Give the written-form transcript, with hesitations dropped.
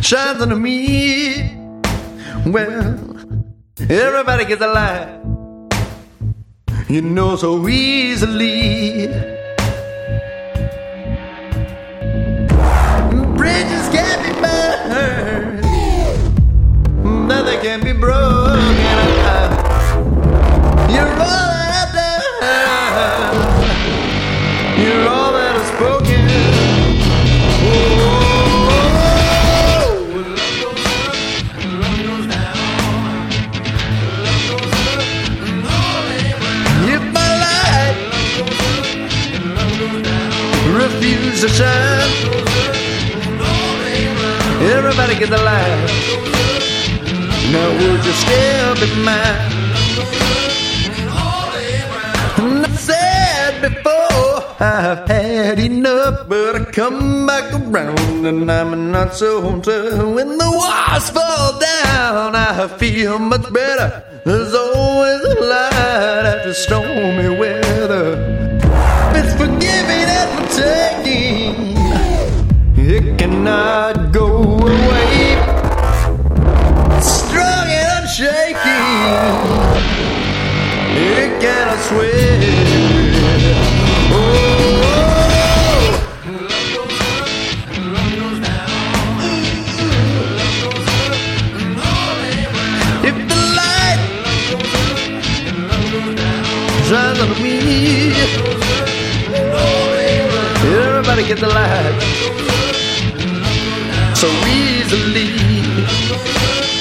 shines on me. Well, everybody gets a light, you know, so easily. Bridges can't be burned, nothing can be broken. You're all that I've done, you're all that I've spoken. If my light refuse to shine, everybody get the light. Now would you still be mine? And I said before, I've had enough, but I come back around and I'm not so tough. When the walls fall down, I feel much better. There's always a light after stormy weather. It's forgiving and for taking, it cannot go away. Strong and unshaking, it cannot sway. Oh, if the light shines on me, everybody get the light so easily.